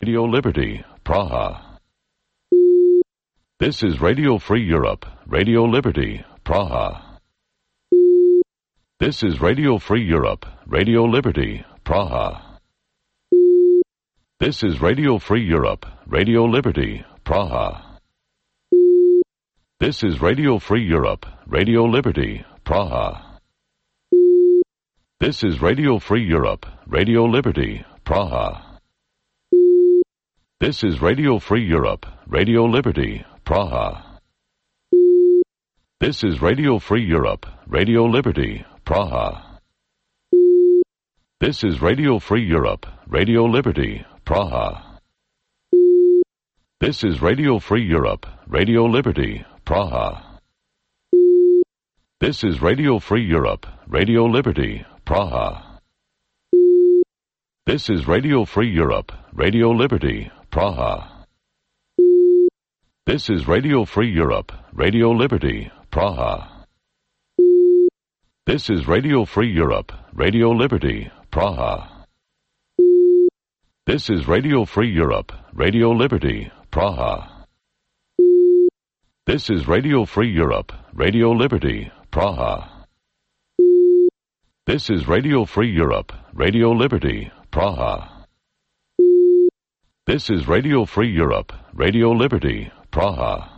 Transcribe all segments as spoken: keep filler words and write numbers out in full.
Radio Liberty, Praha. This is Radio Free Europe, Radio Liberty, Praha. This is Radio Free Europe, Radio Liberty, Praha. This is Radio Free Europe, Radio Liberty, Praha. This is Radio Free Europe, Radio Liberty, Praha. This is Radio Free Europe, Radio Liberty, Praha. This is Radio Free Europe, Radio Liberty, Praha. This is Radio Free Europe, Radio Liberty, Praha. This is Radio Free Europe, Radio Liberty, Praha. This is Radio Free Europe, Radio Liberty, Praha. This is Radio Free Europe, Radio Liberty, Praha. This is Radio Free Europe, Radio Liberty, Praha. This is Radio Free Europe, Radio Liberty, Praha. This is Radio Free Europe, Radio Liberty, Praha. This is Radio Free Europe, Radio Liberty, Praha. This is Radio Free Europe, Radio Liberty, Praha. This is Radio Free Europe, Radio Liberty, Praha. This is Radio Free Europe, Radio Liberty, Praha.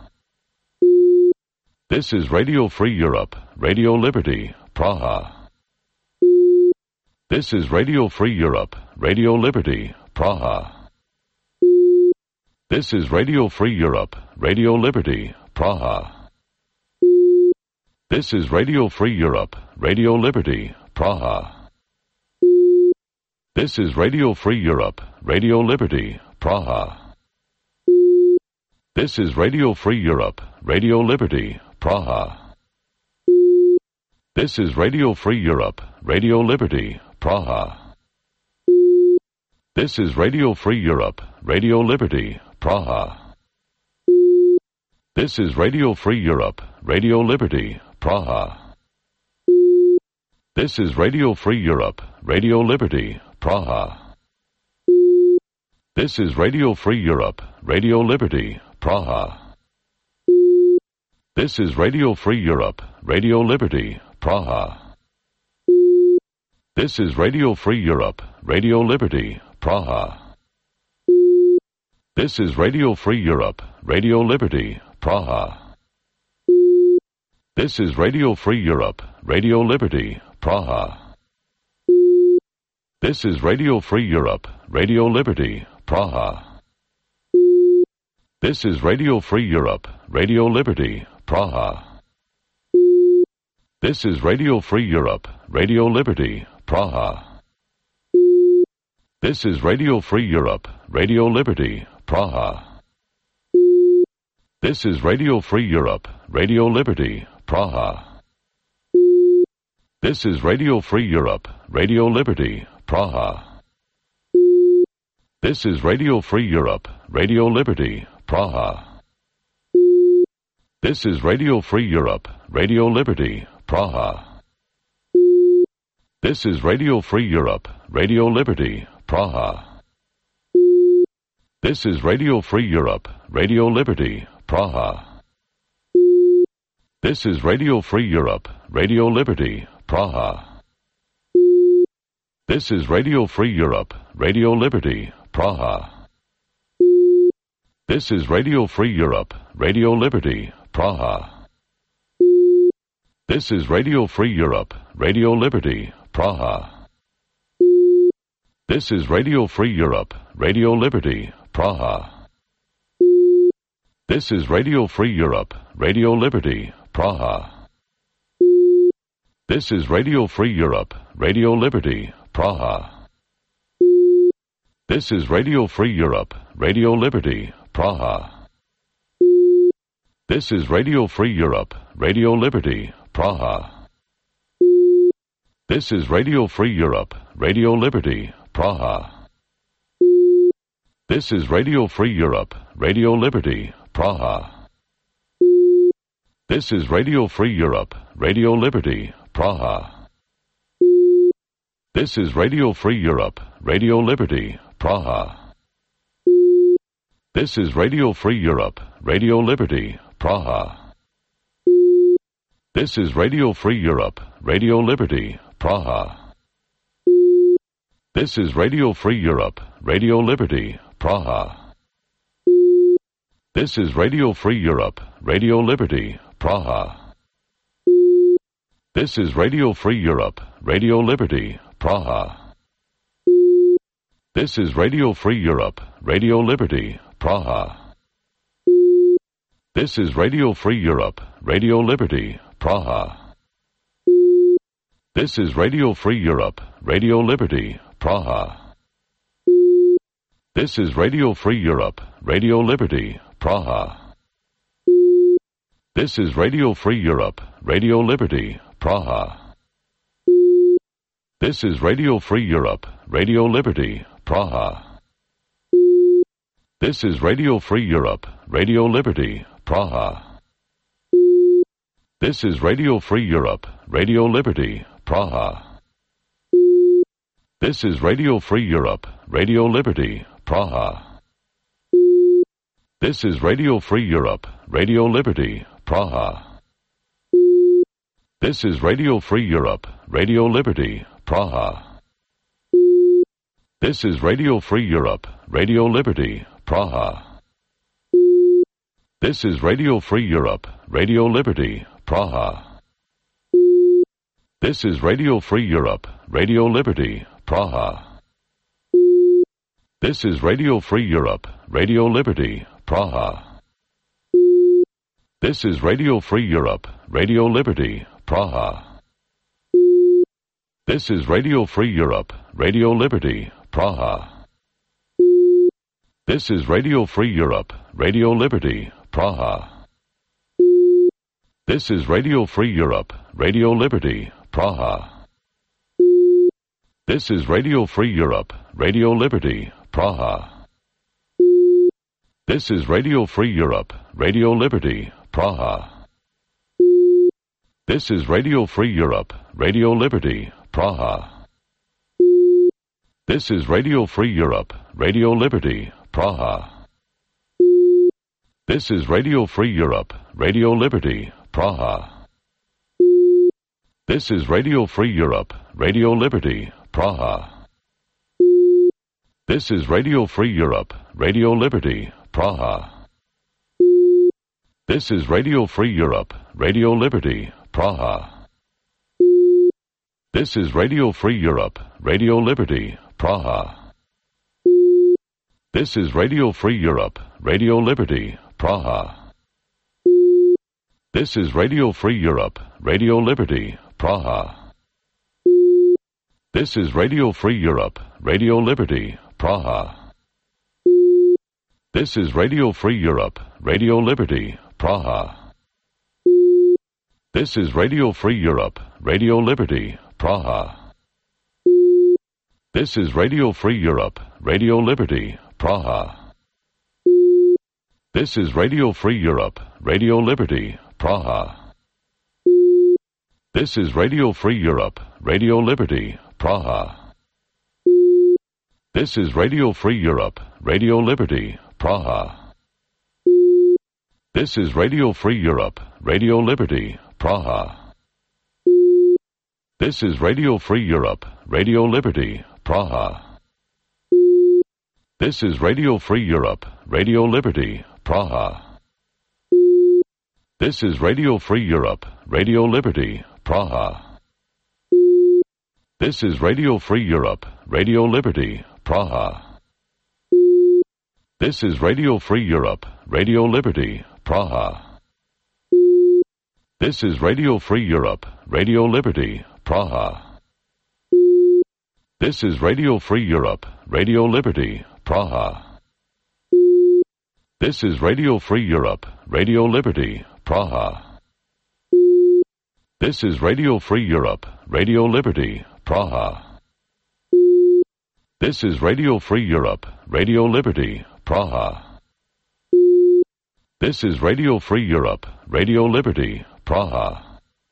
This is Radio Free Europe, Radio Liberty, Praha. This is Radio Free Europe, Radio Liberty, Praha. This is Radio Free Europe, Radio Liberty, Praha. This is Radio Free Europe, Radio Liberty, Praha. This is Radio Free Europe, Radio Liberty, Praha. This is Radio Free Europe, Radio Liberty, Praha. This is Radio Free Europe, Radio Liberty, Praha. This is Radio Free Europe, Radio Liberty, Praha. This is Radio Free Europe, Radio Liberty, Praha. This is Radio Free Europe, Radio Liberty, Praha. This is Radio Free Europe, Radio Liberty, Praha. This is Radio Free Europe, Radio Liberty, Praha. This is Radio Free Europe, Radio Liberty, Praha. This is Radio Free Europe, Radio Liberty, Praha. This is Radio Free Europe, Radio Liberty, Praha. This is Radio Free Europe, Radio Liberty, Praha. This is Radio Free Europe, Radio Liberty, Praha. This is Radio Free Europe, Radio Liberty, Praha. This is Radio Free Europe, Radio Liberty, Praha. This is Radio Free Europe, Radio Liberty, Praha. This is Radio Free Europe, Radio Liberty, Praha. This is Radio Free Europe, Radio Liberty, Praha. This is Radio Free Europe, Radio Liberty, Praha. This is Radio Free Europe, Radio Liberty, Praha. This is Radio Free Europe, Radio Liberty, Praha. This is Radio Free Europe, Radio Liberty, Praha. This is Radio Free Europe, Radio Liberty, Praha. This is Radio Free Europe, Radio Liberty, Praha. This is Radio Free Europe, Radio Liberty, Praha. This is Radio Free Europe, Radio Liberty, Praha. This is Radio Free Europe, Radio Liberty, Praha. This is Radio Free Europe, Radio Liberty, Praha. This is Radio Free Europe, Radio Liberty, Praha. This is Radio Free Europe, Radio Liberty, Praha. This is Radio Free Europe, Radio Liberty, Praha. This is Radio Free Europe, Radio Liberty, Praha. This is Radio Free Europe, Radio Liberty, Praha. This is Radio Free Europe, Radio Liberty, Praha. This is Radio Free Europe, Radio Liberty, Praha. This is Radio Free Europe, Radio Liberty, Praha. This is Radio Free Europe, Radio Liberty, Praha. This is Radio Free Europe, Radio Liberty, Praha. This is Radio Free Europe, Radio Liberty, Praha. This is Radio Free Europe, Radio Liberty, Praha. This is Radio Free Europe, Radio Liberty, Praha. This is Radio Free Europe, Radio Liberty, Praha. This is Radio Free Europe, Radio Liberty, Praha. This is Radio Free Europe, Radio Liberty, Praha. This is Radio Free Europe, Radio Liberty, Praha. This is Radio Free Europe, Radio Liberty, Praha. This is Radio Free Europe, Radio Liberty, Praha. This is Radio Free Europe, Radio Liberty, Praha. This is Radio Free Europe, Radio Liberty, Praha. This is Radio Free Europe, Radio Liberty, Praha. This is Radio Free Europe, Radio Liberty, Praha. This is Radio Free Europe, Radio Liberty, Praha. This is Radio Free Europe, Radio Liberty, Praha. This is Radio Free Europe, Radio Liberty, Praha. This is Radio Free Europe, Radio Liberty, Praha. This is Radio Free Europe, Radio Liberty, Praha. This is Radio Free Europe, Radio Liberty, Praha. This is Radio Free Europe, Radio Liberty, Praha. This is Radio Free Europe, Radio Liberty, Praha. This is Radio Free Europe, Radio Liberty, Praha. This is Radio Free Europe, Radio Liberty, Praha. This is Radio Free Europe, Radio Liberty, Praha. This is Radio Free Europe, Radio Liberty, Praha. This is Radio Free Europe, Radio Liberty, Praha. This is Radio Free Europe, Radio Liberty, Praha. This is Radio Free Europe, Radio Liberty, Praha. This is Radio Free Europe, Radio Liberty, Praha. This is Radio Free Europe, Radio Liberty, Praha. This is Radio Free Europe, Radio Liberty, Praha. This is Radio Free Europe, Radio Liberty, Praha. This is Radio Free Europe, Radio Liberty, Praha. This is Radio Free Europe, Radio Liberty, Praha. This is Radio Free Europe, Radio Liberty, Praha. This is Radio Free Europe, Radio Liberty, Praha. This is Radio Free Europe, Radio Liberty, Praha. This is Radio Free Europe, Radio Liberty, Praha. This is Radio Free Europe, Radio Liberty, Praha. This is Radio Free Europe, Radio Liberty, Praha. This is Radio Free Europe, Radio Liberty, Praha. This is Radio Free Europe, Radio Liberty, Praha. This is Radio Free Europe, Radio Liberty, Praha. This is Radio Free Europe, Radio Liberty, Praha. This is Radio Free Europe, Radio Liberty, Praha. This is Radio Free Europe, Radio Liberty, Praha. This is Radio Free Europe, Radio Liberty, Praha. This is Radio Free Europe, Radio Liberty, Praha. This is Radio Free Europe, Radio Liberty, Praha. This is Radio Free Europe, Radio Liberty, Praha.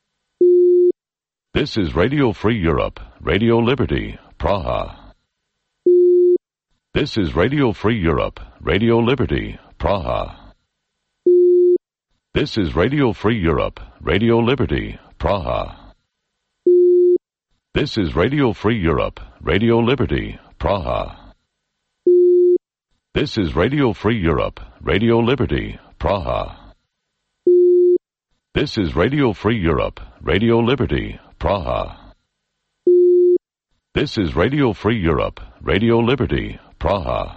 This is Radio Free Europe, Radio Liberty, Praha. This is Radio Free Europe, Radio Liberty, Praha. This is Radio Free Europe, Radio Liberty, Praha. This is Radio Free Europe, Radio Liberty, Praha. This is Radio Free Europe, Radio Liberty, Praha. This is Radio Free Europe, Radio Liberty, Praha. This is Radio Free Europe, Radio Liberty, Praha.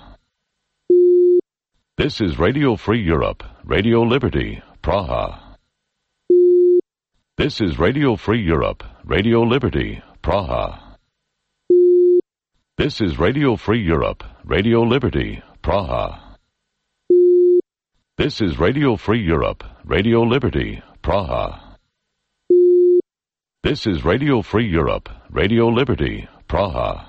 This is Radio Free Europe, Radio Liberty, Praha. This is Radio Free Europe, Radio Liberty, Praha. This is Radio Free Europe, Radio Liberty, Praha. This is Radio Free Europe, Radio Liberty, Praha. This is Radio Free Europe, Radio Liberty, Praha.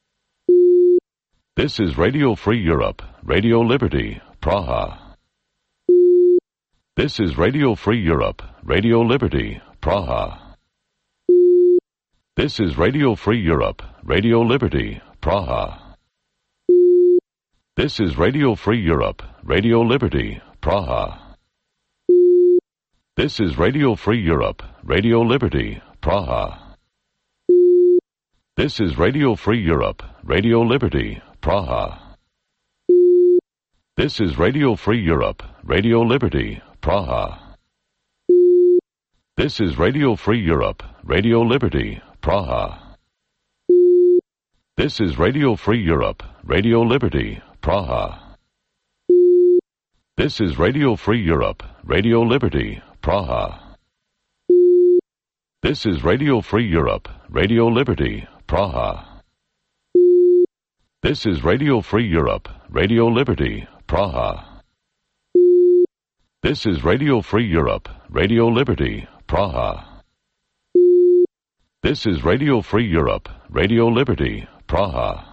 This is Radio Free Europe, Radio Liberty, Praha. This is Radio Free Europe, Radio Liberty, Praha. This is Radio Free Europe, Radio Liberty, Praha. This is Radio Free Europe, Radio Liberty, Praha. This is Radio Free Europe, Radio Liberty, Praha. This is Radio Free Europe, Radio Liberty, Praha. This is Radio Free Europe, Radio Liberty, Praha. This is Radio Free Europe, Radio Liberty, Praha. This is Radio Free Europe, Radio Liberty, Praha. This is Radio Free Europe, Radio Liberty, Praha. This is Radio Free Europe, Radio Liberty, Praha. This is Radio Free Europe, Radio Liberty, Praha. This is Radio Free Europe, Radio Liberty, Praha. This is Radio Free Europe, Radio Liberty, Praha.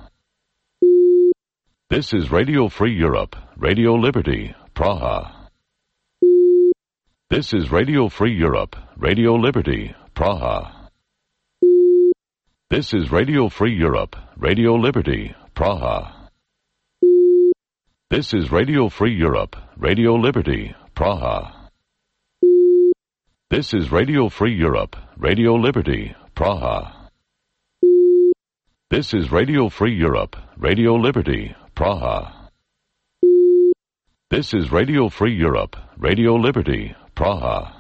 This is Radio Free Europe, Radio Liberty, Praha. This is Radio Free Europe, Radio Liberty, Praha. This is Radio Free Europe, Radio Liberty, Praha. This is Radio Free Europe, Radio Liberty, Praha. This is Radio Free Europe, Radio Liberty, Praha. This is Radio Free Europe, Radio Liberty, Praha. This is Radio Free Europe, Radio Liberty, Praha.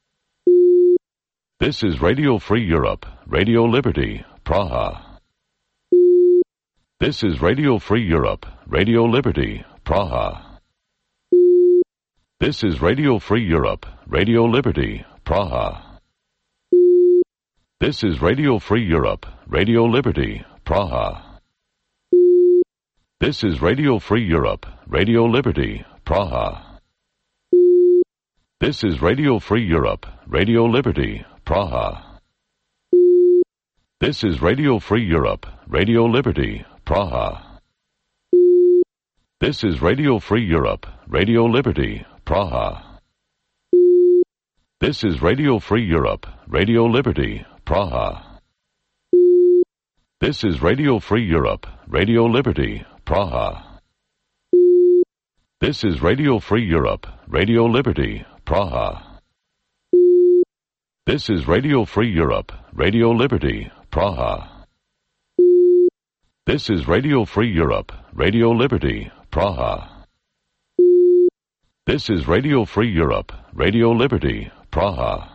This is Radio Free Europe, Radio Liberty, Praha. This is Radio Free Europe, Radio Liberty, Praha. This is Radio Free Europe, Radio Liberty, Praha. This is Radio Free Europe, Radio Liberty, Praha. This is Radio Free Europe, Radio Liberty, Praha. This is Radio Free Europe, Radio Liberty, Praha. This is Radio Free Europe, Radio Liberty, Praha. This is Radio Free Europe, Radio Liberty, Praha. This is Radio Free Europe, Radio Liberty, Praha. This is Radio Free Europe, Radio Liberty, Praha. This is Radio Free Europe, Radio Liberty, Praha. This is Radio Free Europe, Radio Liberty, Praha. This is Radio Free Europe, Radio Liberty, Praha. This is Radio Free Europe, Radio Liberty, Praha.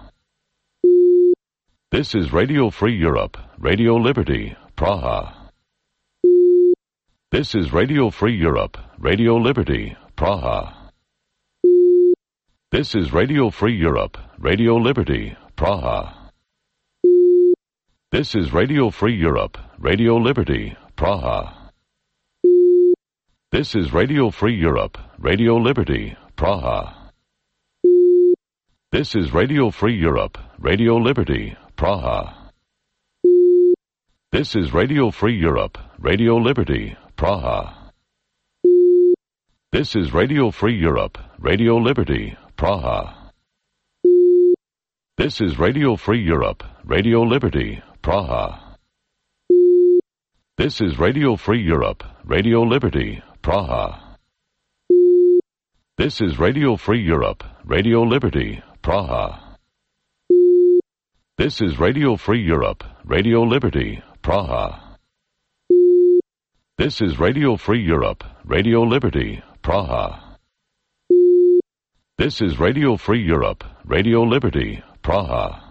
This is Radio Free Europe, Radio Liberty, Praha. This is Radio Free Europe, Radio Liberty, Praha. This is Radio Free Europe, Radio Liberty, Praha. This is Radio Free Europe, Radio Liberty, Praha. This is Radio Free Europe, Radio Liberty, Praha. This is Radio Free Europe, Radio Liberty, Praha. This is Radio Free Europe, Radio Liberty, Praha. This is Radio Free Europe, Radio Liberty, Praha. This is Radio Free Europe, Radio Liberty, Praha. This is Radio Free Europe, Radio Liberty, Praha. This is Radio Free Europe, Radio Liberty, Praha. This is Radio Free Europe, Radio Liberty, Praha. This is Radio Free Europe, Radio Liberty, Praha. This is Radio Free Europe, Radio Liberty, Praha.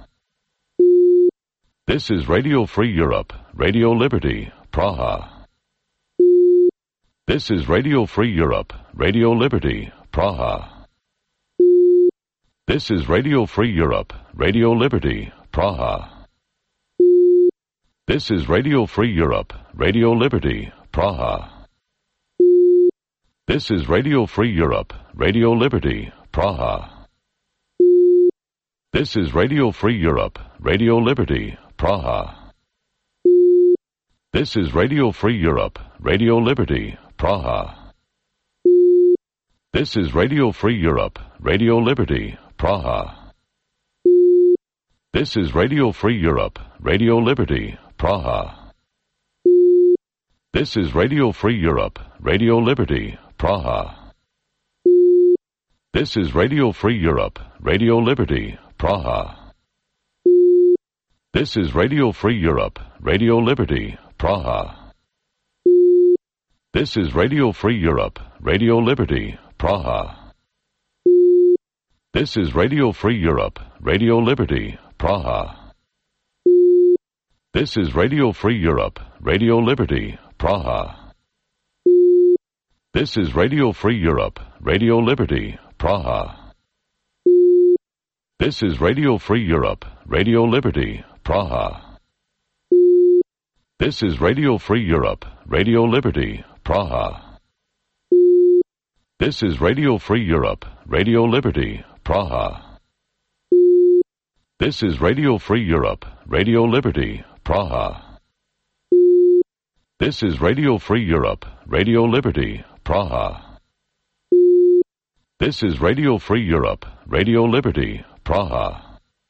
This is Radio Free Europe, Radio Liberty, Praha. This is Radio Free Europe, Radio Liberty, Praha. This is Radio Free Europe, Radio Liberty, Praha. This is Radio Free Europe, Radio Liberty, Praha. This is Radio Free Europe, Radio Liberty, Praha. This is Radio Free Europe, Radio Liberty, Praha. This is Radio Free Europe, Radio Liberty, Praha. This is Radio Free Europe, Radio Liberty, Praha. This is Radio Free Europe, Radio Liberty, Praha. This is Radio Free Europe, Radio Liberty, Praha. This is Radio Free Europe, Radio Liberty, Praha. This is Radio Free Europe, Radio Liberty, Praha. This is Radio Free Europe, Radio Liberty, Praha. This is Radio Free Europe, Radio Liberty, Praha. This is Radio Free Europe, Radio Liberty, Praha. This is Radio Free Europe, Radio Liberty, Praha. This is Radio Free Europe, Radio Liberty, Praha. This is Radio Free Europe, Radio Liberty, Praha. This is Radio Free Europe, Radio Liberty, Praha. This is Radio Free Europe, Radio Liberty, Praha. This is Radio Free Europe, Radio Liberty, Praha. This is Radio Free Europe, Radio Liberty, Praha.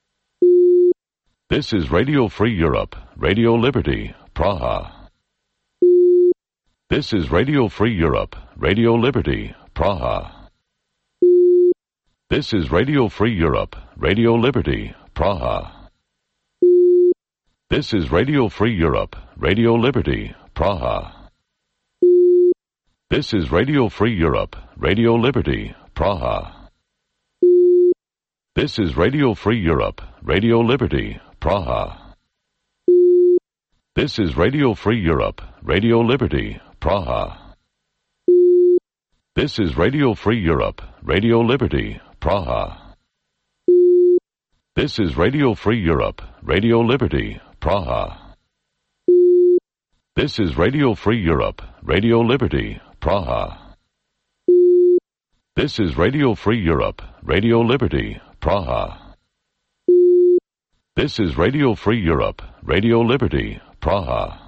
This is Radio Free Europe, Radio Liberty, Praha. This is Radio Free Europe, Radio Liberty, Praha. This is Radio Free Europe, Radio Liberty, Praha. This is Radio Free Europe, Radio Liberty, Praha. This is Radio Free Europe, Radio Liberty, Praha. This is Radio Free Europe, Radio Liberty, Praha. This is Radio Free Europe, Radio Liberty, Praha. This is Radio Free Europe, Radio Liberty, Praha. This is Radio Free Europe, Radio Liberty, Praha. This is Radio Free Europe, Radio Liberty, Praha. This is Radio Free Europe, Radio Liberty, Praha. This is Radio Free Europe, Radio Liberty, Praha.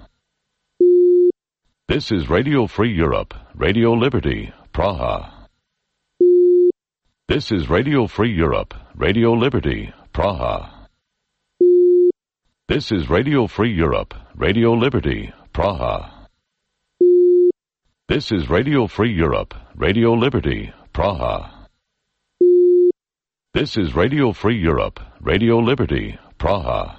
This is Radio Free Europe, Radio Liberty, Praha. This is Radio Free Europe, Radio Liberty, Praha. This is Radio Free Europe, Radio Liberty, Praha. This is Radio Free Europe, Radio Liberty, Praha. This is Radio Free Europe, Radio Liberty, Praha.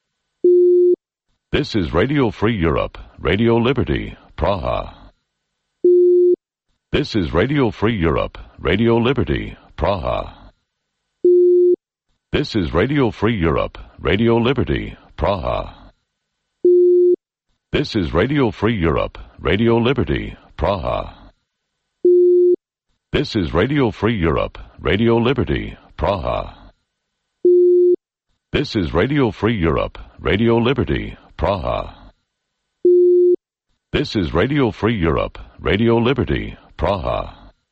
This is Radio Free Europe, Radio Liberty, Praha. This is Radio Free Europe, Radio Liberty, Praha. This is Radio Free Europe, Radio Liberty, Praha. This is Radio Free Europe, Radio Liberty, Praha. This is Radio Free Europe, Radio Liberty, Praha. This is Radio Free Europe, Radio Liberty, Praha. This is Radio Free Europe, Radio Liberty, Praha.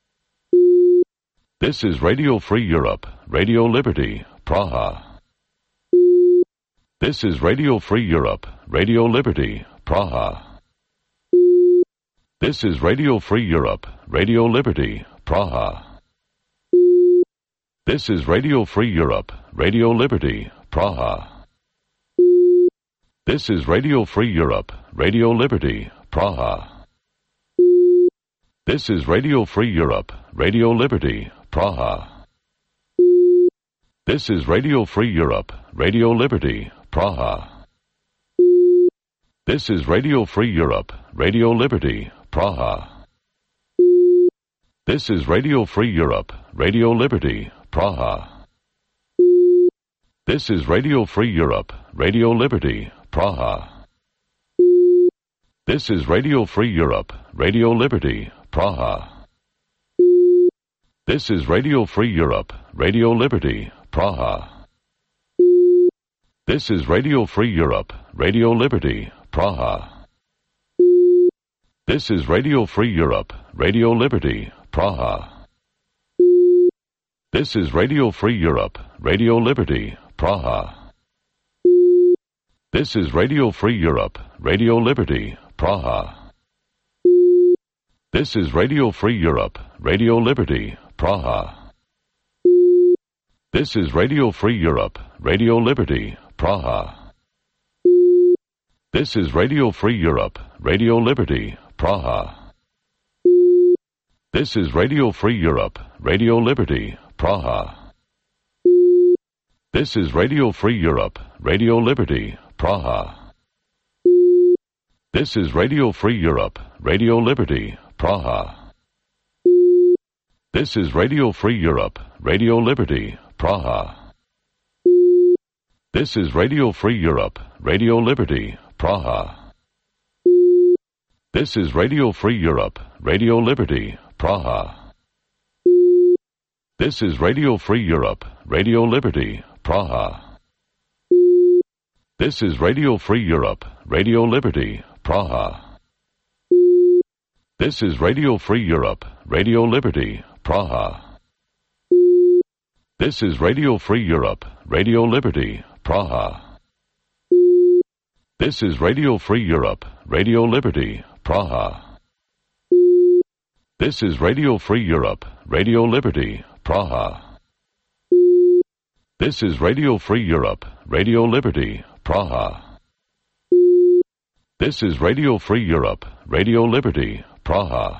This is Radio Free Europe, Radio Liberty, Praha. This is Radio Free Europe, Radio Liberty, Praha. This is Radio Free Europe, Radio Liberty, Praha. This is Radio Free Europe, Radio Liberty, Praha. This is Radio Free Europe, Radio Liberty, Praha. This is Radio Free Europe, Radio Liberty, Praha. This is Radio Free Europe, Radio Liberty, Praha. This is Radio Free Europe, Radio Liberty, Praha. This is Radio Free Europe, Radio Liberty, Praha. This is Radio Free Europe, Radio Liberty, Praha. This is Radio Free Europe, Radio Liberty, Praha. This is Radio Free Europe, Radio Liberty, Praha. This is Radio Free Europe, Radio Liberty, Praha. This is Radio Free Europe, Radio Liberty, Praha. This is Radio Free Europe, Radio Liberty, Praha. This is Radio Free Europe, Radio Liberty, Praha. This is Radio Free Europe, Radio Liberty, Praha. This is Radio Free Europe, Radio Liberty, Praha. This is Radio Free Europe, Radio Liberty, Praha. This is Radio Free Europe, Radio Liberty, Praha. This is Radio Free Europe, Radio Liberty, Praha. This is Radio Free Europe, Radio Liberty, Praha. This is Radio Free Europe, Radio Liberty, Praha. This is Radio Free Europe, Radio Liberty, Praha. This is Radio Free Europe, Radio Liberty, Praha. This is Radio Free Europe, Radio Liberty, Praha. This is Radio Free Europe, Radio Liberty, Praha. This is Radio Free Europe, Radio Liberty, Praha. This is Radio Free Europe, Radio Liberty, Praha. This is Radio Free Europe, Radio Liberty, Praha. This is Radio Free Europe, Radio Liberty, Praha. This is Radio Free Europe, Radio Liberty, Praha. This is Radio Free Europe, Radio Liberty, Praha.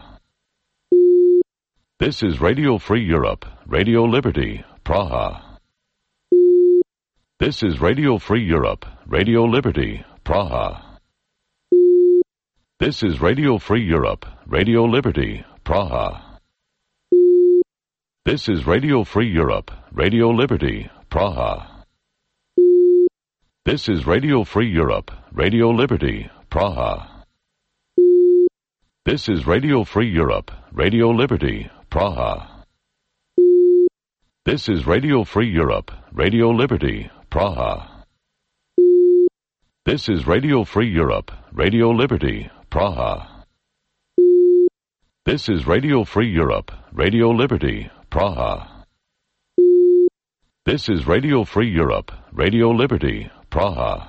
This is Radio Free Europe, Radio Liberty, Praha. This is Radio Free Europe, Radio Liberty, Praha. This is Radio Free Europe, Radio Liberty, Praha. This is Radio Free Europe, Radio Liberty, Praha. This is Radio Free Europe, Radio Liberty, Praha. This is Radio Free Europe, Radio Liberty, Praha. This is Radio Free Europe, Radio Liberty, Praha. This is Radio Free Europe, Radio Liberty, Praha. This is Radio Free Europe, Radio Liberty, Praha. This is Radio Free Europe, Radio Liberty, Praha.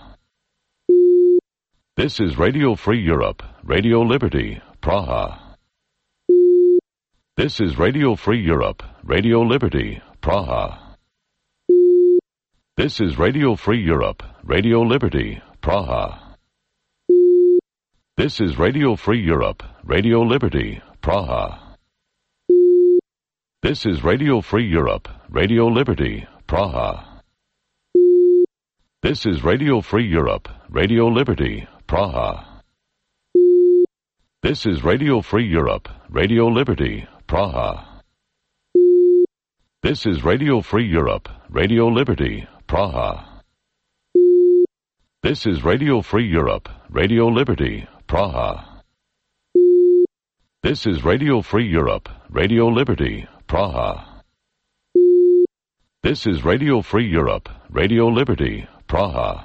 This is Radio Free Europe, Radio Liberty, Praha. This is Radio Free Europe, Radio Liberty, Praha. This is Radio Free Europe, Radio Liberty, Praha. This is Radio Free Europe, Radio Liberty, Praha. This is Radio Free Europe, Radio Liberty, Praha. This is Radio Free Europe, Radio Liberty, Praha. This is Radio Free Europe, Radio Liberty, Praha. This is Radio Free Europe, Radio Liberty, Praha. This is Radio Free Europe, Radio Liberty, Praha. This is Radio Free Europe, Radio Liberty, Praha. This is Radio Free Europe, Radio Liberty, Praha.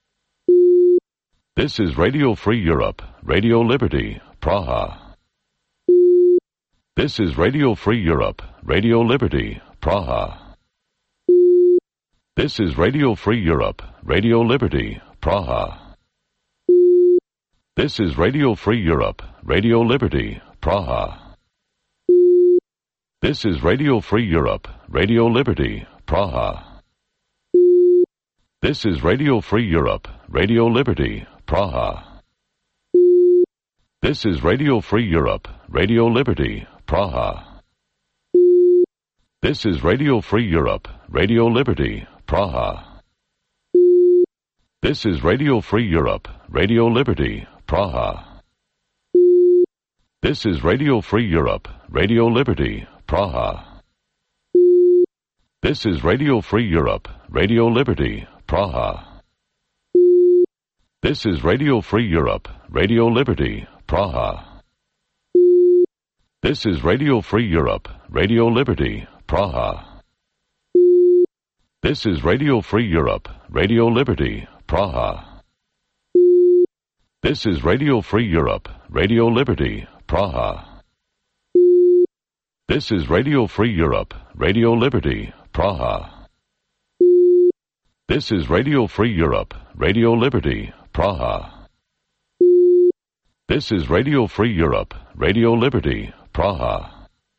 This is Radio Free Europe, Radio Liberty, Praha. This is Radio Free Europe, Radio Liberty, Praha. This is Radio Free Europe, Radio Liberty, Praha. This is Radio Free Europe, Radio Liberty, Praha. This is Radio Free Europe, Radio Liberty, Praha. This is Radio Free Europe, Radio Liberty, Praha. This is Radio Free Europe, Radio Liberty, Praha. This is Radio Free Europe, Radio Liberty, Praha. This is Radio Free Europe, Radio Liberty, Praha. This is Radio Free Europe, Radio Liberty, Praha. This is Radio Free Europe, Radio Liberty, Praha. This is Radio Free Europe, Radio Liberty, Praha. This is Radio Free Europe, Radio Liberty, Praha. This is Radio Free Europe, Radio Liberty, Praha. This is Radio Free Europe, Radio Liberty, Praha. This is Radio Free Europe, Radio Liberty, Praha. This is Radio Free Europe, Radio Liberty, Praha. This is Radio Free Europe, Radio Liberty, Praha.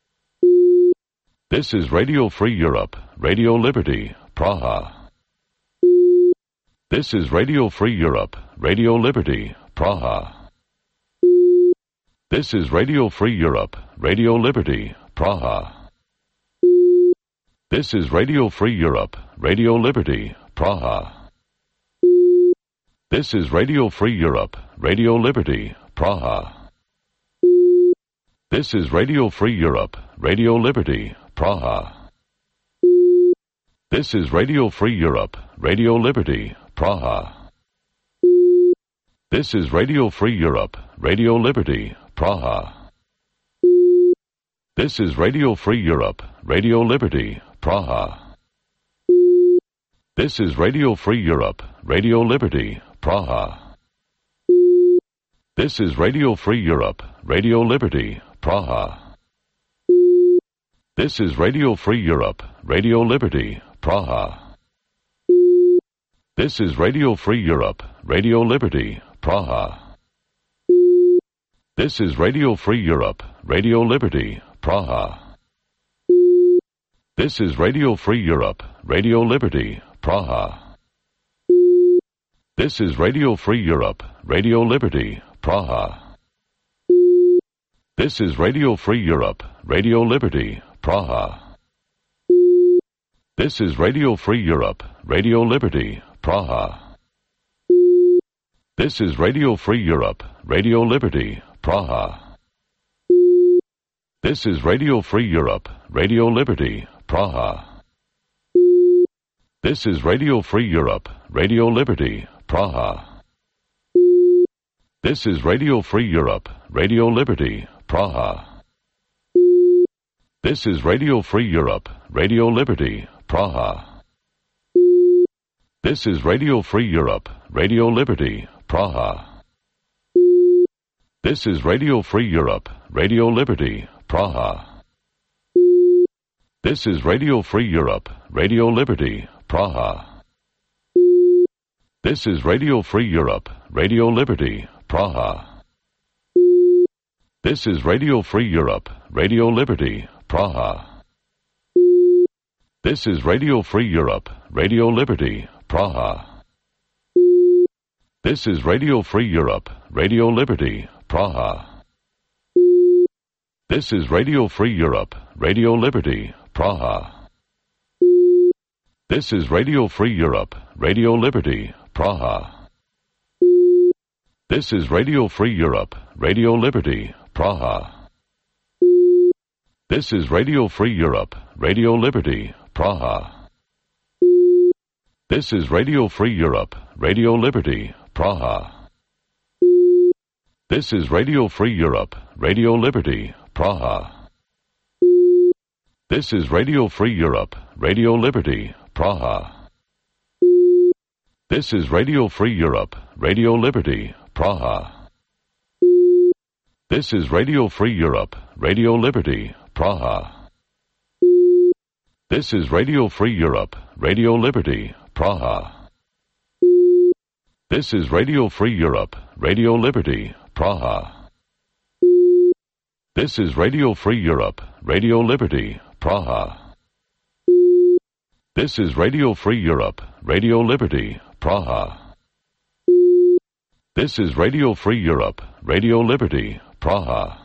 This is Radio Free Europe, Radio Liberty, Praha. This is Radio Free Europe, Radio Liberty, Praha. This is Radio Free Europe, Radio Liberty, Praha. This is Radio Free Europe, Radio Liberty, Praha. This is Radio Free Europe, Radio Liberty, Praha. This is Radio Free Europe, Radio Liberty, Praha. This is Radio Free Europe, Radio Liberty, Praha. This is Radio Free Europe, Radio Liberty, Praha. This is Radio Free Europe, Radio Liberty, Praha. This is Radio Free Europe, Radio Liberty, Praha. This is Radio Free Europe, Radio Liberty, Praha. This is Radio Free Europe, Radio Liberty, Praha. This is Radio Free Europe, Radio Liberty, Praha. This is Radio Free Europe, Radio Liberty, Praha. This is Radio Free Europe, Radio Liberty, Praha. This is Radio Free Europe, Radio Liberty, Praha. This is Radio Free Europe, Radio Liberty, Praha. This is Radio Free Europe, Radio Liberty, Praha. This is Radio Free Europe, Radio Liberty, Praha. This is Radio Free Europe, Radio Liberty, Praha. This is Radio Free Europe, Radio Liberty, Praha. This is Radio Free Europe, Radio Liberty, Praha. This is Radio Free Europe, Radio Liberty, Praha. This is Radio Free Europe, Radio Liberty, Praha. This is Radio Free Europe, Radio Liberty, Praha. This is Radio Free Europe, Radio Liberty, Praha. This is Radio Free Europe, Radio Liberty, Praha. This is Radio Free Europe, Radio Liberty, Praha. This is Radio Free Europe, Radio Liberty, Praha. This is Radio Free Europe, Radio Liberty, Praha. This is Radio Free Europe, Radio Liberty, Praha. This is Radio Free Europe, Radio Liberty, Praha. This is Radio Free Europe, Radio Liberty, Praha. This is Radio Free Europe, Radio Liberty, Praha. This is Radio Free Europe, Radio Liberty, Praha. This is Radio Free Europe, Radio Liberty, Praha. This is Radio Free Europe, Radio Liberty, Praha. This is Radio Free Europe, Radio Liberty, Praha. This is Radio Free Europe, Radio Liberty, Praha. This is Radio Free Europe, Radio Liberty, Praha. This is Radio Free Europe, Radio Liberty, Praha. This is Radio Free Europe, Radio Liberty, Praha. This is Radio Free Europe, Radio Liberty, Praha. This is Radio Free Europe, Radio Liberty, Praha.